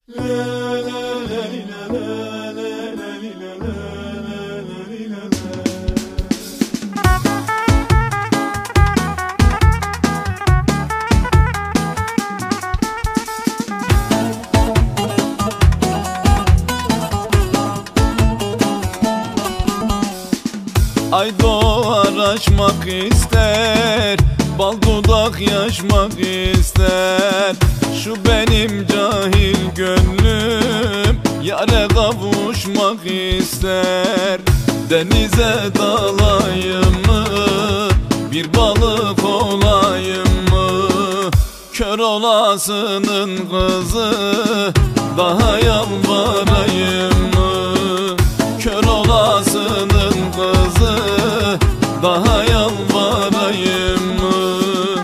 Ay doğar açmak ister, bal dudak yaşmak ister. Şu benim cahil gönlüm yâre kavuşmak ister. Denize dalayım mı, bir balık olayım mı? Kör olasının kızı, daha yalvarayım mı? Kör olasının kızı, daha yalvarayım mı?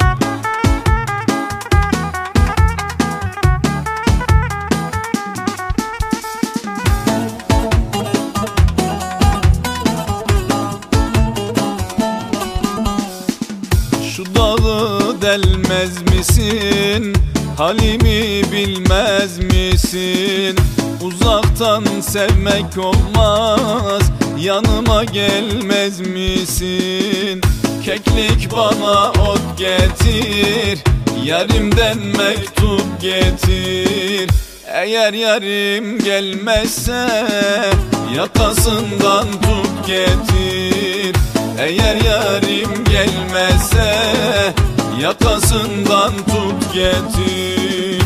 Şu dağı delmez misin? Halimi bilmez misin? Uzaktan sevmek olmaz, yanıma gelmez misin? Keklik bana ot getir, yarimden mektup getir. Eğer yarim gelmezse yakasından tut getir. Eğer yarim gelmezse yakasından tut getir.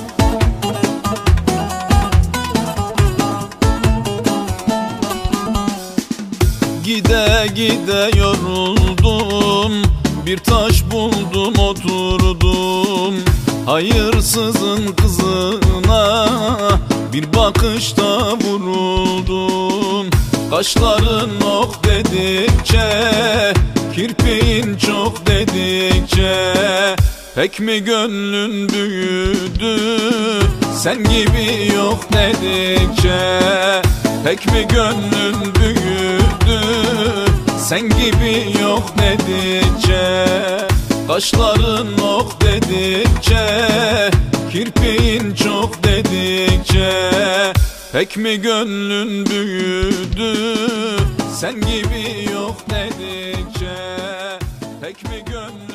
Gide gide yoruldum, bir taş buldum oturdum. Hayırsızın kızına bir bakışta vuruldum. Kaşların ok dedikçe, kirpiğin çok dedikçe, pek mi gönlün büyüdü, sen gibi yok dedikçe? Pek mi gönlün büyüdü, sen gibi yok dedikçe? Kaşların ok dedikçe, kirpiğin çok dedikçe, pek mi gönlün büyüdü, sen gibi yok dedikçe? Pek mi gönlün